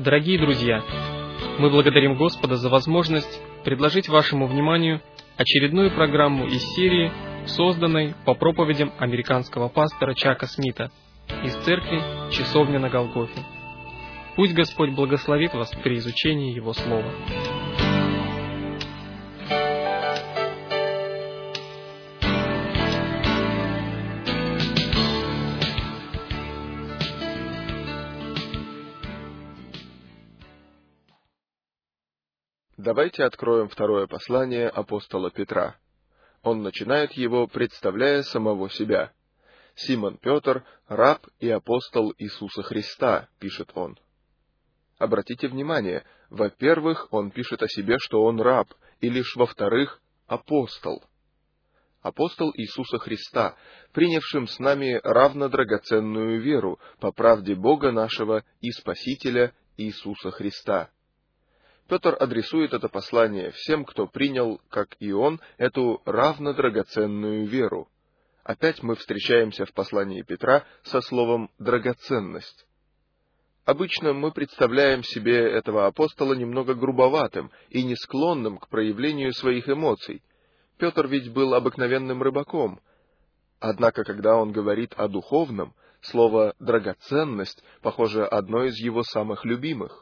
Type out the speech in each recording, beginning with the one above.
Дорогие друзья, мы благодарим Господа за возможность предложить вашему вниманию очередную программу из серии, созданной по проповедям американского пастора Чака Смита из церкви «Часовня на Голгофе». Пусть Господь благословит вас при изучении Его Слова. Давайте откроем второе послание апостола Петра. Он начинает его, представляя самого себя. «Симон Петр, раб и апостол Иисуса Христа», пишет он. Обратите внимание, во-первых, он пишет о себе, что он раб, и лишь во-вторых, апостол. Апостол Иисуса Христа, принявшим с нами равнодрагоценную веру по правде Бога нашего и Спасителя Иисуса Христа. Петр адресует это послание всем, кто принял, как и он, эту равнодрагоценную веру. Опять мы встречаемся в послании Петра со словом «драгоценность». Обычно мы представляем себе этого апостола немного грубоватым и не склонным к проявлению своих эмоций. Петр ведь был обыкновенным рыбаком. Однако, когда он говорит о духовном, слово «драгоценность» похоже одно из его самых любимых.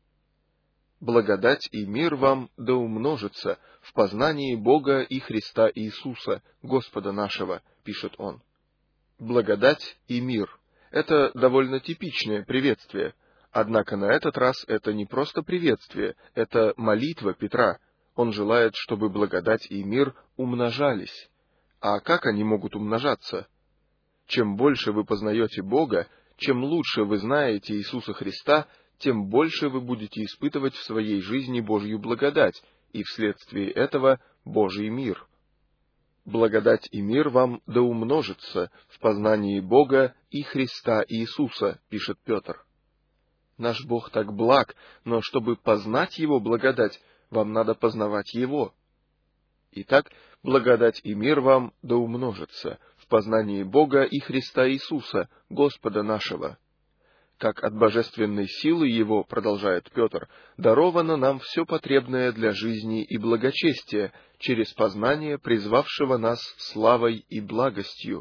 «Благодать и мир вам да умножится в познании Бога и Христа Иисуса, Господа нашего», пишет он. Благодать и мир — это довольно типичное приветствие, однако на этот раз это не просто приветствие, это молитва Петра. Он желает, чтобы благодать и мир умножались. А как они могут умножаться? Чем больше вы познаете Бога, чем лучше вы знаете Иисуса Христа, тем больше вы будете испытывать в своей жизни Божью благодать, и вследствие этого Божий мир. «Благодать и мир вам да умножится в познании Бога и Христа Иисуса», пишет Петр. Наш Бог так благ, но чтобы познать Его благодать, вам надо познавать Его. Итак, благодать и мир вам да умножится в познании Бога и Христа Иисуса, Господа нашего. Как от божественной силы Его, продолжает Петр, даровано нам все потребное для жизни и благочестия через познание призвавшего нас славой и благостью.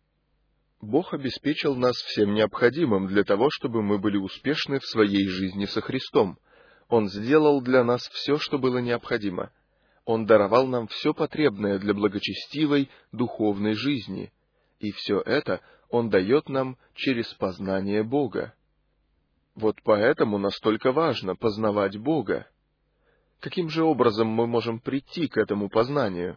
Бог обеспечил нас всем необходимым для того, чтобы мы были успешны в своей жизни со Христом. Он сделал для нас все, что было необходимо. Он даровал нам все потребное для благочестивой духовной жизни. И все это Он дает нам через познание Бога. Вот поэтому настолько важно познавать Бога. Каким же образом мы можем прийти к этому познанию?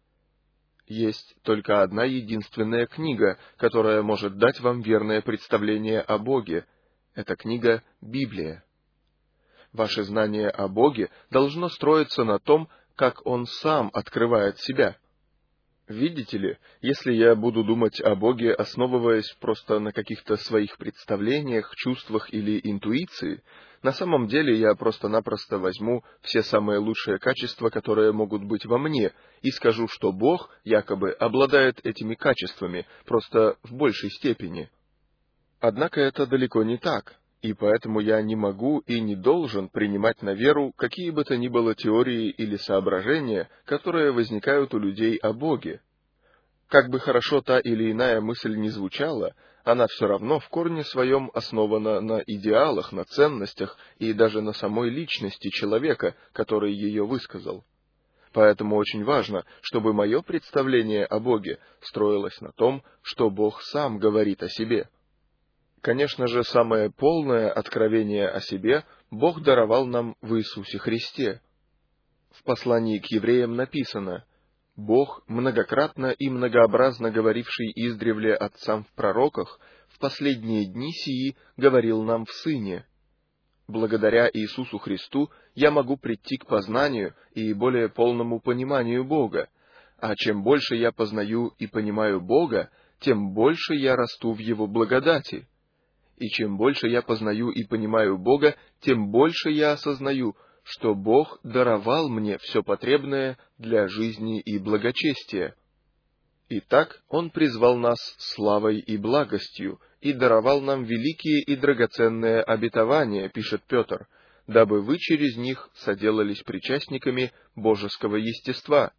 Есть только одна единственная книга, которая может дать вам верное представление о Боге. Это книга Библия. Ваше знание о Боге должно строиться на том, как Он сам открывает себя. Видите ли, если я буду думать о Боге, основываясь просто на каких-то своих представлениях, чувствах или интуиции, на самом деле я просто-напросто возьму все самые лучшие качества, которые могут быть во мне, и скажу, что Бог якобы обладает этими качествами, просто в большей степени. Однако это далеко не так, и поэтому я не могу и не должен принимать на веру какие бы то ни было теории или соображения, которые возникают у людей о Боге. Как бы хорошо та или иная мысль ни звучала, она все равно в корне своем основана на идеалах, на ценностях и даже на самой личности человека, который ее высказал. Поэтому очень важно, чтобы мое представление о Боге строилось на том, что Бог сам говорит о себе. Конечно же, самое полное откровение о себе Бог даровал нам в Иисусе Христе. В послании к евреям написано: «Бог, многократно и многообразно говоривший издревле отцам в пророках, в последние дни сии говорил нам в Сыне». Благодаря Иисусу Христу я могу прийти к познанию и более полному пониманию Бога, а чем больше я познаю и понимаю Бога, тем больше я расту в Его благодати. И чем больше я познаю и понимаю Бога, тем больше я осознаю, что Бог даровал мне все потребное для жизни и благочестия. Итак, Он призвал нас славой и благостью, и даровал нам великие и драгоценные обетования, пишет Петр, дабы вы через них соделались причастниками божеского естества.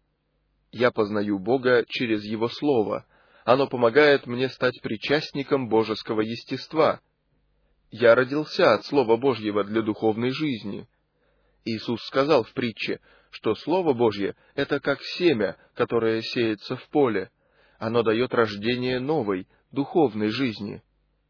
Я познаю Бога через Его Слово. Оно помогает мне стать причастником божеского естества. Я родился от Слова Божьего для духовной жизни. Иисус сказал в притче, что Слово Божье — это как семя, которое сеется в поле. Оно дает рождение новой, духовной жизни.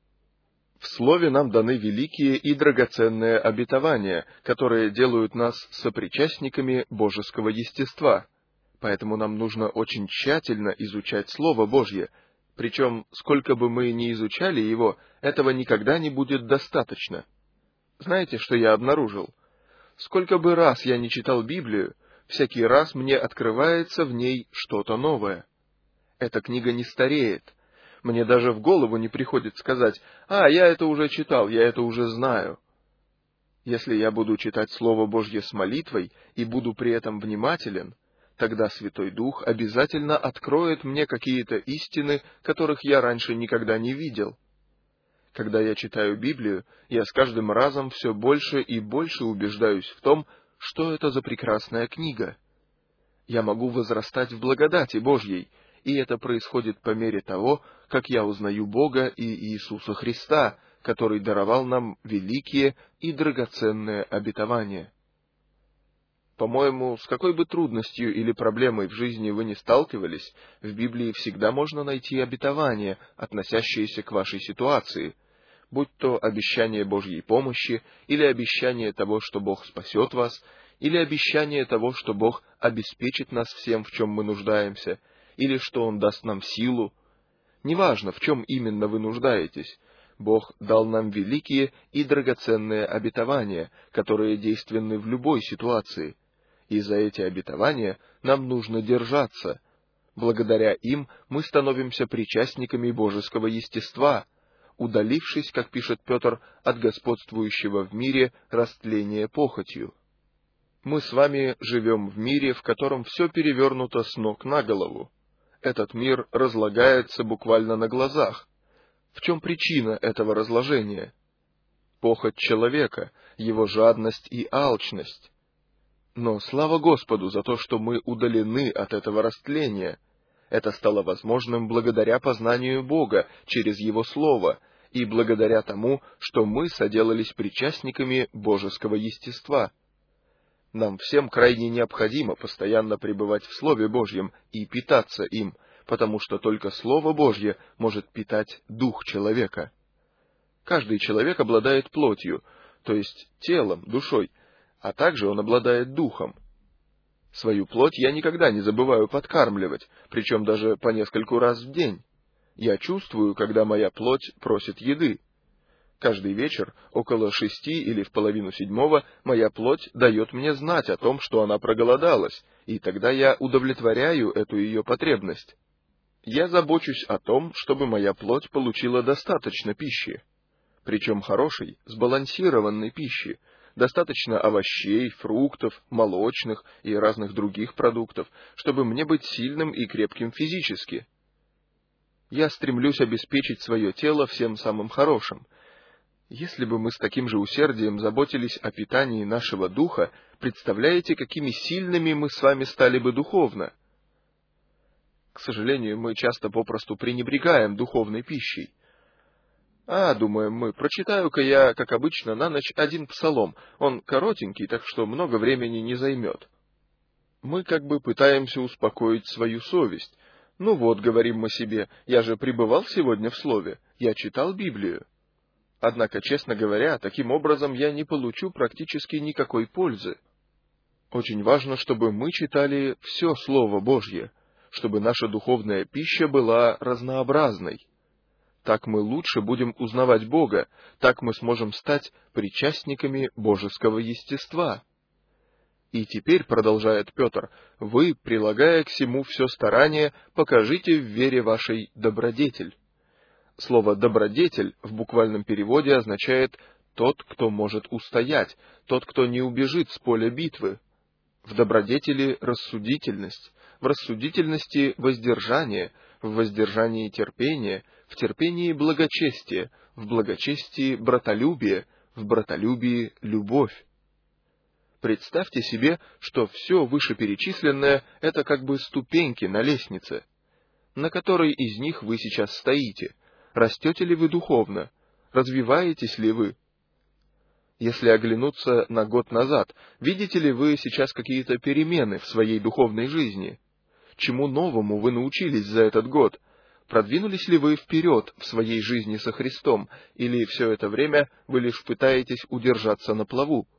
В Слове нам даны великие и драгоценные обетования, которые делают нас сопричастниками божеского естества. Поэтому нам нужно очень тщательно изучать Слово Божье, причем, сколько бы мы ни изучали его, этого никогда не будет достаточно. Знаете, что я обнаружил? Сколько бы раз я не читал Библию, всякий раз мне открывается в ней что-то новое. Эта книга не стареет. Мне даже в голову не приходит сказать: я это уже читал, я это уже знаю. Если я буду читать Слово Божье с молитвой и буду при этом внимателен, тогда Святой Дух обязательно откроет мне какие-то истины, которых я раньше никогда не видел. Когда я читаю Библию, я с каждым разом все больше и больше убеждаюсь в том, что это за прекрасная книга. Я могу возрастать в благодати Божьей, и это происходит по мере того, как я узнаю Бога и Иисуса Христа, который даровал нам великие и драгоценные обетования. По-моему, с какой бы трудностью или проблемой в жизни вы ни сталкивались, в Библии всегда можно найти обетования, относящиеся к вашей ситуации, будь то обещание Божьей помощи, или обещание того, что Бог спасет вас, или обещание того, что Бог обеспечит нас всем, в чем мы нуждаемся, или что Он даст нам силу. Неважно, в чем именно вы нуждаетесь, Бог дал нам великие и драгоценные обетования, которые действенны в любой ситуации. И за эти обетования нам нужно держаться. Благодаря им мы становимся причастниками божеского естества, удалившись, как пишет Петр, от господствующего в мире растления похотью. Мы с вами живем в мире, в котором все перевернуто с ног на голову. Этот мир разлагается буквально на глазах. В чем причина этого разложения? Похоть человека, его жадность и алчность. Но слава Господу за то, что мы удалены от этого растления. Это стало возможным благодаря познанию Бога через Его Слово и благодаря тому, что мы соделались причастниками божеского естества. Нам всем крайне необходимо постоянно пребывать в Слове Божьем и питаться им, потому что только Слово Божье может питать дух человека. Каждый человек обладает плотью, то есть телом, душой, а также он обладает духом. Свою плоть я никогда не забываю подкармливать, причем даже по нескольку раз в день. Я чувствую, когда моя плоть просит еды. Каждый вечер, около 6 или в 6:30, моя плоть дает мне знать о том, что она проголодалась, и тогда я удовлетворяю эту ее потребность. Я забочусь о том, чтобы моя плоть получила достаточно пищи, причем хорошей, сбалансированной пищи, достаточно овощей, фруктов, молочных и разных других продуктов, чтобы мне быть сильным и крепким физически. Я стремлюсь обеспечить свое тело всем самым хорошим. Если бы мы с таким же усердием заботились о питании нашего духа, представляете, какими сильными мы с вами стали бы духовно? К сожалению, мы часто попросту пренебрегаем духовной пищей. Думаем мы, прочитаю-ка я, как обычно, на ночь один псалом. Он коротенький, так что много времени не займет. Мы как бы пытаемся успокоить свою совесть. Ну вот, говорим мы себе, я же пребывал сегодня в Слове, я читал Библию. Однако, честно говоря, таким образом я не получу практически никакой пользы. Очень важно, чтобы мы читали все Слово Божье, чтобы наша духовная пища была разнообразной. Так мы лучше будем узнавать Бога, так мы сможем стать причастниками божеского естества. И теперь, продолжает Петр, вы, прилагая к сему все старание, покажите в вере вашей добродетель. Слово «добродетель» в буквальном переводе означает «тот, кто может устоять», «тот, кто не убежит с поля битвы». В добродетели рассудительность, в рассудительности воздержание, в в воздержании терпение, в терпении благочестие, в благочестии братолюбие, в братолюбии любовь. Представьте себе, что все вышеперечисленное — это как бы ступеньки на лестнице. На которой из них вы сейчас стоите? Растете ли вы духовно? Развиваетесь ли вы? Если оглянуться на год назад, видите ли вы сейчас какие-то перемены в своей духовной жизни? Чему новому вы научились за этот год? Продвинулись ли вы вперед в своей жизни со Христом, или все это время вы лишь пытаетесь удержаться на плаву?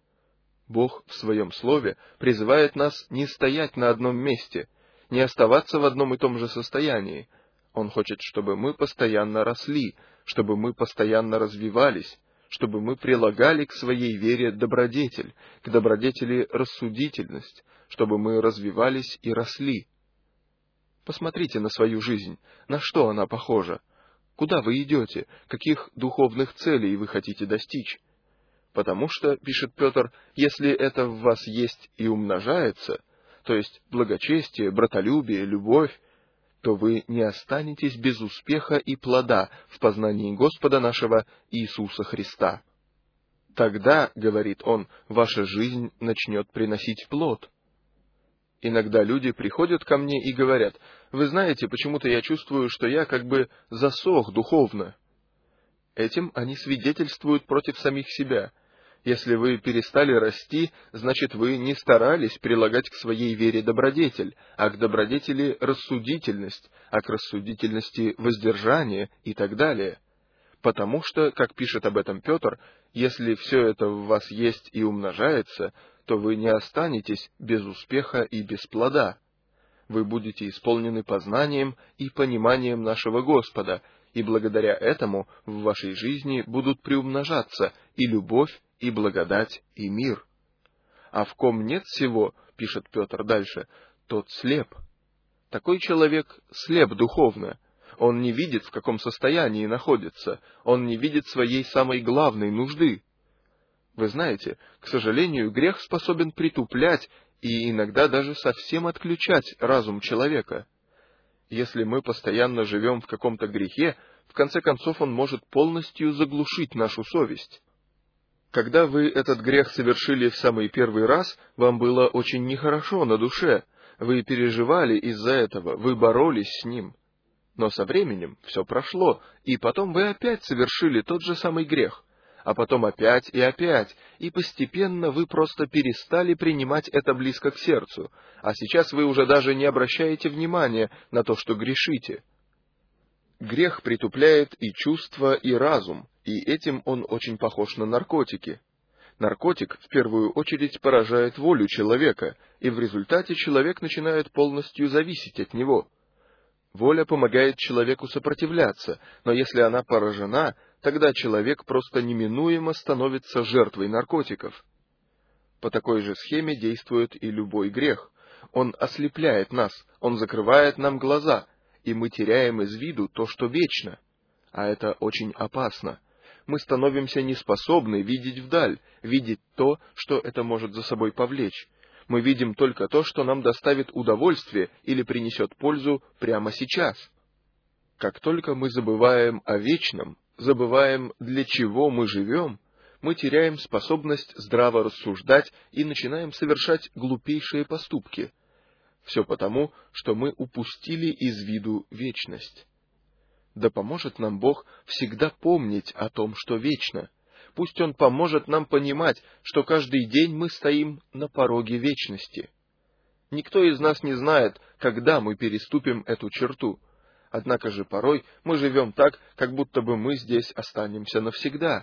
Бог в Своем Слове призывает нас не стоять на одном месте, не оставаться в одном и том же состоянии. Он хочет, чтобы мы постоянно росли, чтобы мы постоянно развивались, чтобы мы прилагали к своей вере добродетель, к добродетели рассудительность, чтобы мы развивались и росли. Посмотрите на свою жизнь, на что она похожа, куда вы идете, каких духовных целей вы хотите достичь. Потому что, пишет Петр, если это в вас есть и умножается, то есть благочестие, братолюбие, любовь, то вы не останетесь без успеха и плода в познании Господа нашего Иисуса Христа. Тогда, говорит он, ваша жизнь начнет приносить плод. Иногда люди приходят ко мне и говорят: вы знаете, почему-то я чувствую, что я как бы засох духовно. Этим они свидетельствуют против самих себя. Если вы перестали расти, значит, вы не старались прилагать к своей вере добродетель, а к добродетели рассудительность, а к рассудительности воздержание и так далее. Потому что, как пишет об этом Петр, если все это в вас есть и умножается, то вы не останетесь без успеха и без плода. Вы будете исполнены познанием и пониманием нашего Господа, и благодаря этому в вашей жизни будут приумножаться и любовь, и благодать, и мир. А в ком нет всего, пишет Петр дальше, тот слеп. Такой человек слеп духовно. Он не видит, в каком состоянии находится, он не видит своей самой главной нужды. Вы знаете, к сожалению, грех способен притуплять и иногда даже совсем отключать разум человека. Если мы постоянно живем в каком-то грехе, в конце концов он может полностью заглушить нашу совесть. Когда вы этот грех совершили в самый первый раз, вам было очень нехорошо на душе, вы переживали из-за этого, вы боролись с ним. Но со временем все прошло, и потом вы опять совершили тот же самый грех, а потом опять, и постепенно вы просто перестали принимать это близко к сердцу, а сейчас вы уже даже не обращаете внимания на то, что грешите. Грех притупляет и чувства, и разум, и этим он очень похож на наркотики. Наркотик в первую очередь поражает волю человека, и в результате человек начинает полностью зависеть от него. Воля помогает человеку сопротивляться, но если она поражена, тогда человек просто неминуемо становится жертвой наркотиков. По такой же схеме действует и любой грех. Он ослепляет нас, он закрывает нам глаза, и мы теряем из виду то, что вечно. А это очень опасно. Мы становимся неспособны видеть вдаль, видеть то, что это может за собой повлечь. Мы видим только то, что нам доставит удовольствие или принесет пользу прямо сейчас. Как только мы забываем о вечном, забываем, для чего мы живем, мы теряем способность здраво рассуждать и начинаем совершать глупейшие поступки. Все потому, что мы упустили из виду вечность. Да поможет нам Бог всегда помнить о том, что вечно. Пусть Он поможет нам понимать, что каждый день мы стоим на пороге вечности. Никто из нас не знает, когда мы переступим эту черту. Однако же порой мы живем так, как будто бы мы здесь останемся навсегда.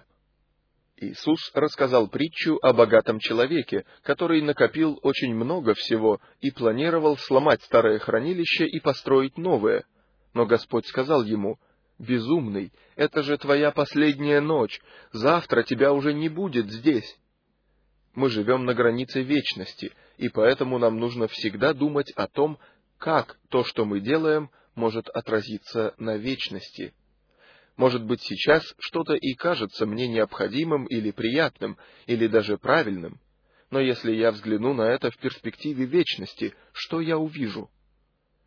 Иисус рассказал притчу о богатом человеке, который накопил очень много всего и планировал сломать старое хранилище и построить новое. Но Господь сказал ему: «Безумный, это же твоя последняя ночь, завтра тебя уже не будет здесь». Мы живем на границе вечности, и поэтому нам нужно всегда думать о том, как то, что мы делаем, может отразиться на вечности. Может быть, сейчас что-то и кажется мне необходимым или приятным, или даже правильным, но если я взгляну на это в перспективе вечности, что я увижу?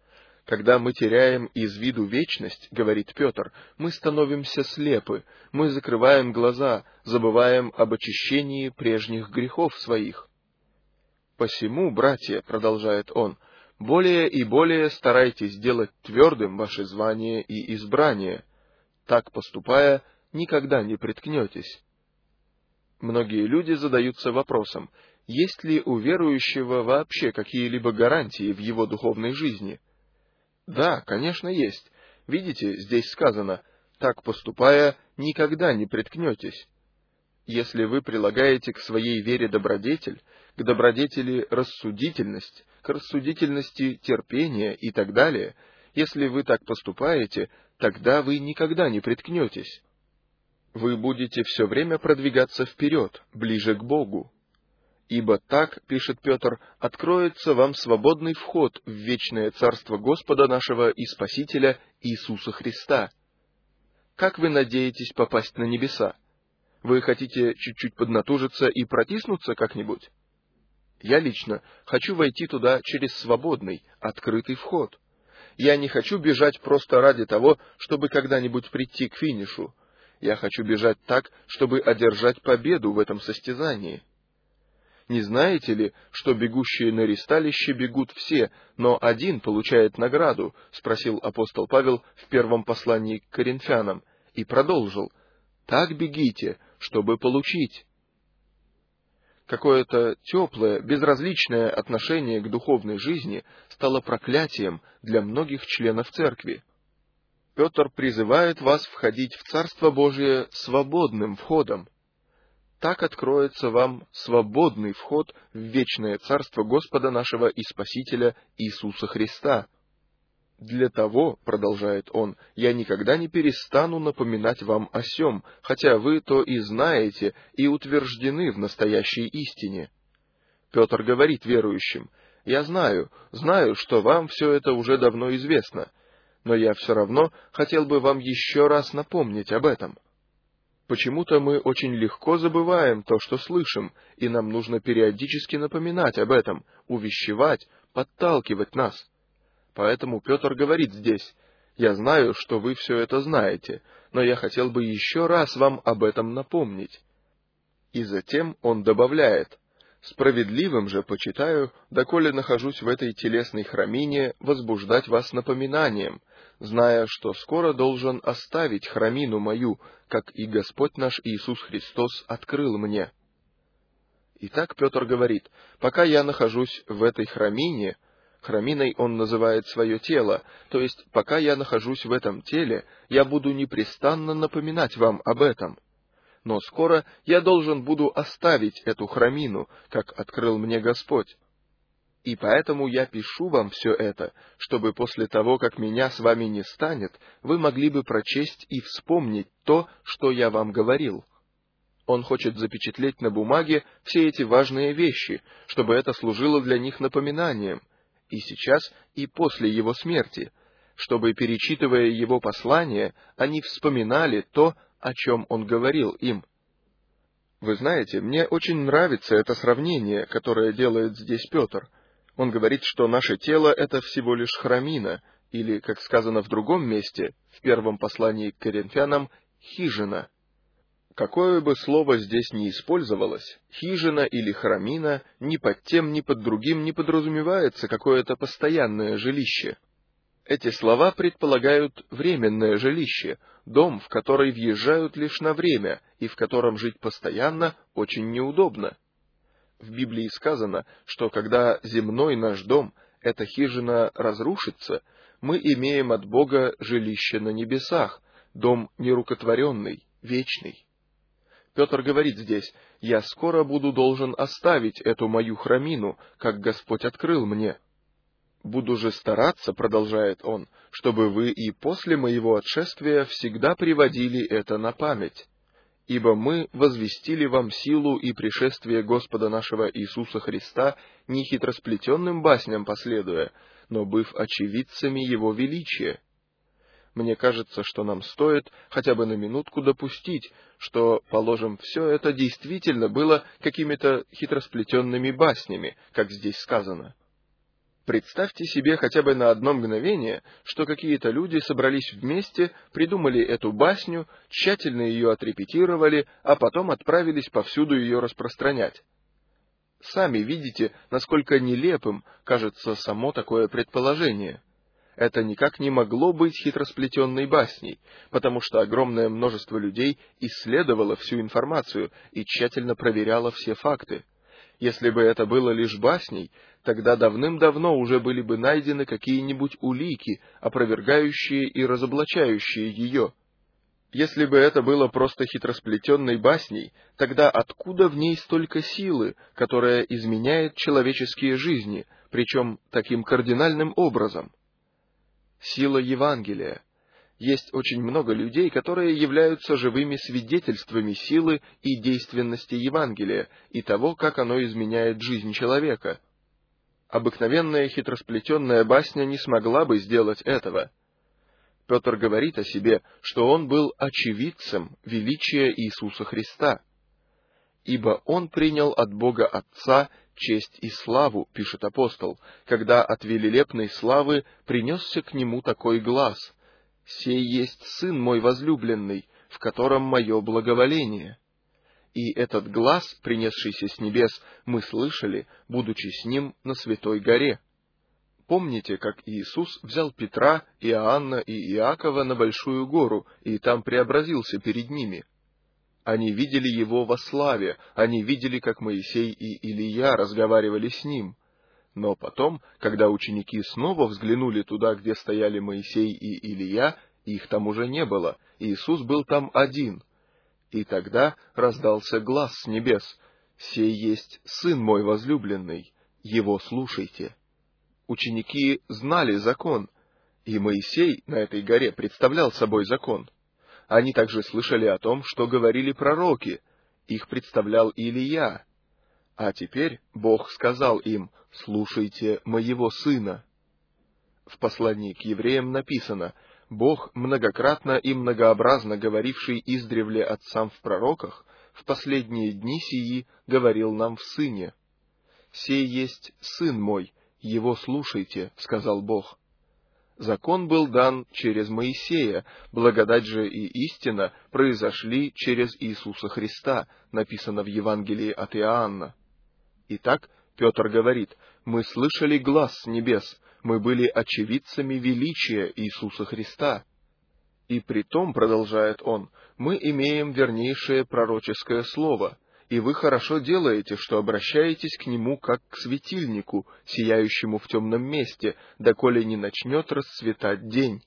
Когда мы теряем из виду вечность, говорит Петр, мы становимся слепы, мы закрываем глаза, забываем об очищении прежних грехов своих. «Посему, братья, — продолжает он, — более и более старайтесь делать твердым ваше звание и избрание. Так поступая, никогда не приткнетесь». Многие люди задаются вопросом, есть ли у верующего вообще какие-либо гарантии в его духовной жизни? Да, конечно, есть. Видите, здесь сказано, так поступая, никогда не приткнетесь. Если вы прилагаете к своей вере добродетель, к добродетели рассудительность, к рассудительности терпение и так далее, если вы так поступаете, тогда вы никогда не приткнетесь. Вы будете все время продвигаться вперед, ближе к Богу. Ибо так, пишет Петр, откроется вам свободный вход в вечное Царство Господа нашего и Спасителя Иисуса Христа. Как вы надеетесь попасть на небеса? Вы хотите чуть-чуть поднатужиться и протиснуться как-нибудь? Я лично хочу войти туда через свободный, открытый вход. Я не хочу бежать просто ради того, чтобы когда-нибудь прийти к финишу. Я хочу бежать так, чтобы одержать победу в этом состязании. Не знаете ли, что бегущие на ристалище бегут все, но один получает награду? — спросил апостол Павел в первом послании к Коринфянам, и продолжил: «Так бегите, чтобы получить». Какое-то теплое, безразличное отношение к духовной жизни стало проклятием для многих членов церкви. Петр призывает вас входить в Царство Божие свободным входом. Так откроется вам свободный вход в вечное Царство Господа нашего и Спасителя Иисуса Христа. «Для того, — продолжает он, — я никогда не перестану напоминать вам о сем, хотя вы то и знаете, и утверждены в настоящей истине». Петр говорит верующим: «Я знаю, что вам все это уже давно известно, но я все равно хотел бы вам еще раз напомнить об этом». Почему-то мы очень легко забываем то, что слышим, и нам нужно периодически напоминать об этом, увещевать, подталкивать нас. Поэтому Петр говорит здесь: «Я знаю, что вы все это знаете, но я хотел бы еще раз вам об этом напомнить». И затем он добавляет: «Справедливым же почитаю, доколе нахожусь в этой телесной храмине, возбуждать вас напоминанием, зная, что скоро должен оставить храмину мою, как и Господь наш Иисус Христос открыл мне». Итак, Петр говорит: пока я нахожусь в этой храмине, храминой он называет свое тело, то есть пока я нахожусь в этом теле, я буду непрестанно напоминать вам об этом. Но скоро я должен буду оставить эту храмину, как открыл мне Господь. И поэтому я пишу вам все это, чтобы после того, как меня с вами не станет, вы могли бы прочесть и вспомнить то, что я вам говорил. Он хочет запечатлеть на бумаге все эти важные вещи, чтобы это служило для них напоминанием, и сейчас, и после его смерти, чтобы, перечитывая его послание, они вспоминали то, о чем он говорил им. Вы знаете, мне очень нравится это сравнение, которое делает здесь Петр. Он говорит, что наше тело — это всего лишь храмина, или, как сказано в другом месте, в первом послании к Коринфянам, хижина. Какое бы слово здесь ни использовалось, хижина или храмина, ни под тем, ни под другим не подразумевается какое-то постоянное жилище. Эти слова предполагают временное жилище, дом, в который въезжают лишь на время, и в котором жить постоянно очень неудобно. В Библии сказано, что когда земной наш дом, эта хижина, разрушится, мы имеем от Бога жилище на небесах, дом нерукотворенный, вечный. Петр говорит здесь: «Я скоро буду должен оставить эту мою храмину, как Господь открыл мне. Буду же стараться, — продолжает он, — чтобы вы и после моего отшествия всегда приводили это на память. Ибо мы возвестили вам силу и пришествие Господа нашего Иисуса Христа не хитросплетенным басням последуя, но быв очевидцами Его величия». Мне кажется, что нам стоит хотя бы на минутку допустить, что, положим, все это действительно было какими-то хитросплетенными баснями, как здесь сказано. Представьте себе хотя бы на одно мгновение, что какие-то люди собрались вместе, придумали эту басню, тщательно ее отрепетировали, а потом отправились повсюду ее распространять. Сами видите, насколько нелепым кажется само такое предположение. Это никак не могло быть хитросплетенной басней, потому что огромное множество людей исследовало всю информацию и тщательно проверяло все факты. Если бы это было лишь басней, тогда давным-давно уже были бы найдены какие-нибудь улики, опровергающие и разоблачающие ее. Если бы это было просто хитросплетенной басней, тогда откуда в ней столько силы, которая изменяет человеческие жизни, причем таким кардинальным образом? Сила Евангелия. Есть очень много людей, которые являются живыми свидетельствами силы и действенности Евангелия и того, как оно изменяет жизнь человека. Обыкновенная хитросплетенная басня не смогла бы сделать этого. Петр говорит о себе, что он был очевидцем величия Иисуса Христа. «Ибо он принял от Бога Отца честь и славу», — пишет апостол, «когда от велилепной славы принесся к нему такой глас: «Сей есть Сын мой возлюбленный, в котором мое благоволение». И этот глас, принесшийся с небес, мы слышали, будучи с ним на Святой горе. Помните, как Иисус взял Петра, Иоанна и Иакова на Большую гору, и там преобразился перед ними? Они видели его во славе, они видели, как Моисей и Илия разговаривали с ним. Но потом, когда ученики снова взглянули туда, где стояли Моисей и Илия, их там уже не было, Иисус был там один. И тогда раздался глас с небес: «Сей есть Сын мой возлюбленный, его слушайте». Ученики знали закон, и Моисей на этой горе представлял собой закон. Они также слышали о том, что говорили пророки, их представлял Илия. А теперь Бог сказал им: «Слушайте моего Сына». В послании к евреям написано: «Бог, многократно и многообразно говоривший издревле отцам в пророках, в последние дни сии говорил нам в Сыне. Сей есть Сын мой, его слушайте», — сказал Бог. Закон был дан через Моисея, благодать же и истина произошли через Иисуса Христа, написано в Евангелии от Иоанна. Итак, Петр говорит: «Мы слышали глас с небес, мы были очевидцами величия Иисуса Христа». И притом, продолжает он, мы имеем вернейшее пророческое слово, и вы хорошо делаете, что обращаетесь к нему как к светильнику, сияющему в темном месте, доколе не начнет расцветать день.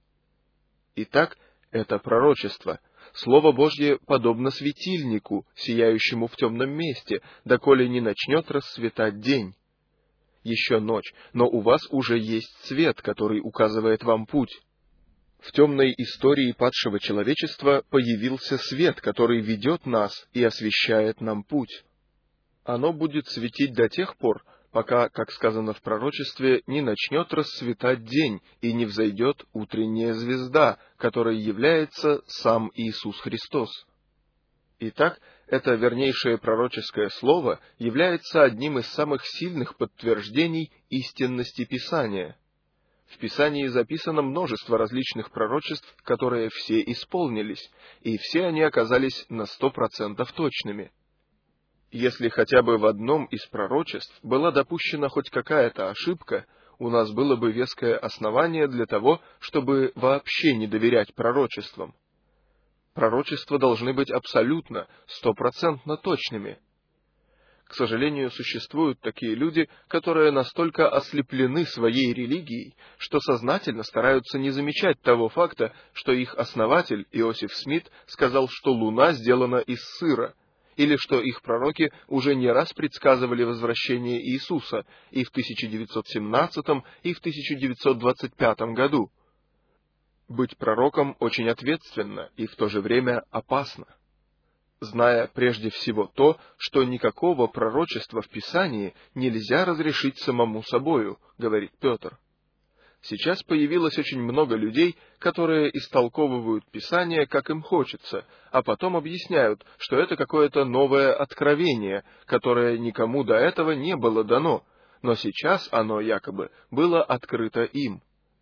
Итак, это пророчество. Слово Божье подобно светильнику, сияющему в темном месте, доколе не начнет расцветать день. Еще ночь, но у вас уже есть свет, который указывает вам путь. В темной истории падшего человечества появился свет, который ведет нас и освещает нам путь. Оно будет светить до тех пор, пока, как сказано в пророчестве, не начнет расцветать день и не взойдет утренняя звезда, которой является сам Иисус Христос. Итак, это вернейшее пророческое слово является одним из самых сильных подтверждений истинности Писания. В Писании записано множество различных пророчеств, которые все исполнились, и все они оказались на 100% точными. Если хотя бы в одном из пророчеств была допущена хоть какая-то ошибка, у нас было бы веское основание для того, чтобы вообще не доверять пророчествам. Пророчества должны быть абсолютно, 100% точными. К сожалению, существуют такие люди, которые настолько ослеплены своей религией, что сознательно стараются не замечать того факта, что их основатель Иосиф Смит сказал, что Луна сделана из сыра, или что их пророки уже не раз предсказывали возвращение Иисуса и в 1917 и в 1925 году. Быть пророком очень ответственно и в то же время опасно. Зная прежде всего то, что никакого пророчества в Писании нельзя разрешить самому собою, говорит Петр. Сейчас появилось очень много людей, которые истолковывают Писание, как им хочется, а потом объясняют, что это какое-то новое откровение, которое никому до этого не было дано, но сейчас оно якобы было открыто им.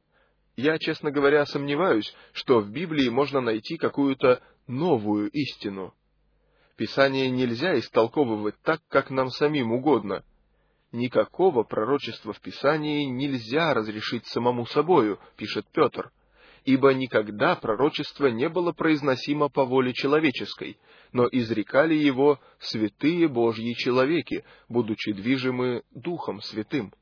Я, честно говоря, сомневаюсь, что в Библии можно найти какую-то новую истину. Писание нельзя истолковывать так, как нам самим угодно. Никакого пророчества в Писании нельзя разрешить самому собою, пишет Петр, ибо никогда пророчество не было произносимо по воле человеческой, но изрекали его святые Божьи человеки, будучи движимы Духом Святым.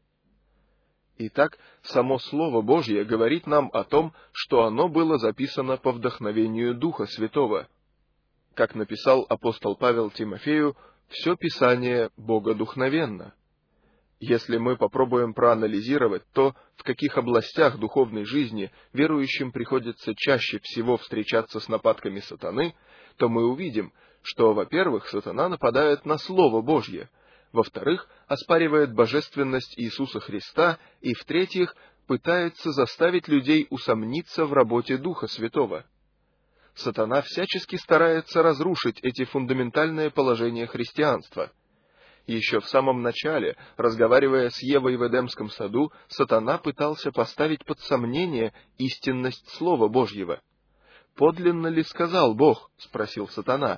Итак, само Слово Божье говорит нам о том, что оно было записано по вдохновению Духа Святого. Как написал апостол Павел Тимофею, все Писание богодухновенно. Если мы попробуем проанализировать то, в каких областях духовной жизни верующим приходится чаще всего встречаться с нападками сатаны, то мы увидим, что, во-первых, сатана нападает на Слово Божье, во-вторых, оспаривает божественность Иисуса Христа, и, в-третьих, пытается заставить людей усомниться в работе Духа Святого. Сатана всячески старается разрушить эти фундаментальные положения христианства. Еще в самом начале, разговаривая с Евой в Эдемском саду, сатана пытался поставить под сомнение истинность Слова Божьего. «Подлинно ли сказал Бог?» — спросил сатана.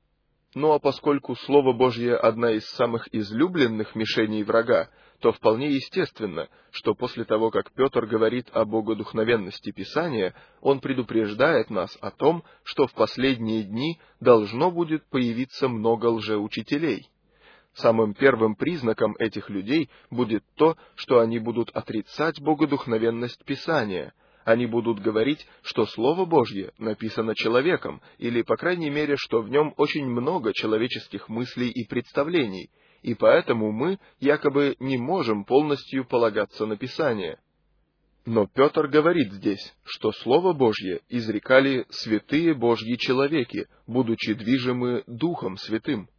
Ну а поскольку Слово Божье — одна из самых излюбленных мишеней врага, то вполне естественно, что после того, как Петр говорит о богодухновенности Писания, он предупреждает нас о том, что в последние дни должно будет появиться много лжеучителей. Самым первым признаком этих людей будет то, что они будут отрицать богодухновенность Писания. Они будут говорить, что Слово Божье написано человеком, или, по крайней мере, что в нем очень много человеческих мыслей и представлений, и поэтому мы якобы не можем полностью полагаться на Писание. Но Петр говорит здесь, что Слово Божье изрекали святые Божьи человеки, будучи движимы Духом Святым.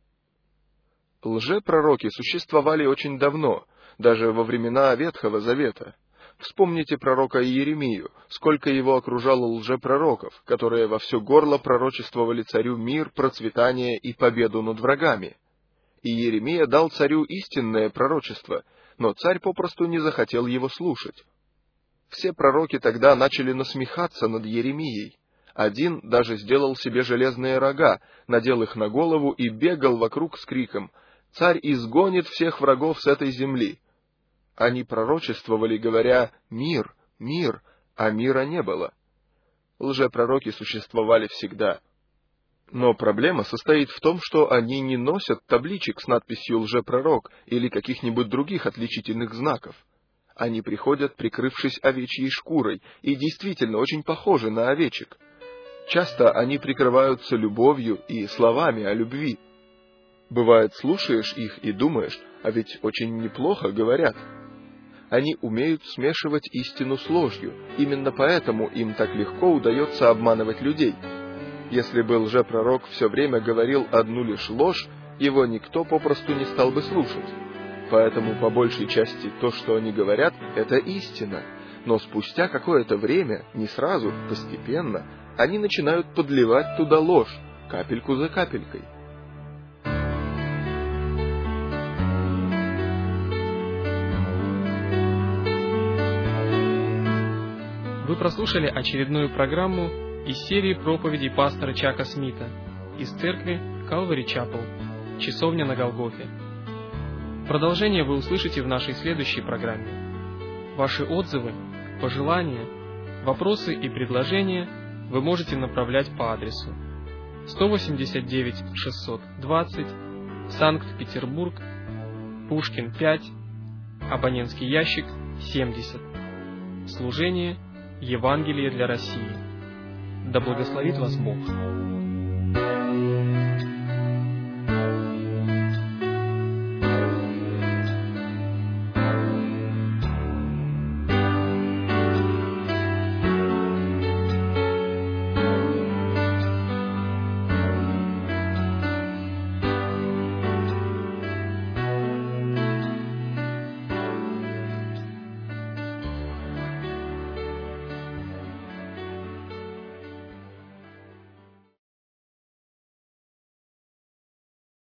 Лжепророки существовали очень давно, даже во времена Ветхого Завета. Вспомните пророка Иеремию, сколько его окружало лжепророков, которые во все горло пророчествовали царю мир, процветание и победу над врагами. И Иеремия дал царю истинное пророчество, но царь попросту не захотел его слушать. Все пророки тогда начали насмехаться над Иеремией. Один даже сделал себе железные рога, надел их на голову и бегал вокруг с криком: «Царь изгонит всех врагов с этой земли». Они пророчествовали, говоря: «Мир, мир», а мира не было. Лжепророки существовали всегда. Но проблема состоит в том, что они не носят табличек с надписью «Лжепророк» или каких-нибудь других отличительных знаков. Они приходят, прикрывшись овечьей шкурой, и действительно очень похожи на овечек. Часто они прикрываются любовью и словами о любви. Бывает, слушаешь их и думаешь, а ведь очень неплохо говорят. Они умеют смешивать истину с ложью, именно поэтому им так легко удается обманывать людей. Если бы лжепророк все время говорил одну лишь ложь, его никто попросту не стал бы слушать. Поэтому по большей части то, что они говорят, это истина. Но спустя какое-то время, не сразу, постепенно, они начинают подливать туда ложь, капельку за капелькой. Вы прослушали очередную программу из серии проповедей пастора Чака Смита из церкви Calvary Chapel, часовня на Голгофе. Продолжение вы услышите в нашей следующей программе. Ваши отзывы, пожелания, вопросы и предложения вы можете направлять по адресу 189 620, Санкт-Петербург, Пушкин 5, абонентский ящик 70. Служение Евангелие для России. Да благословит вас Бог.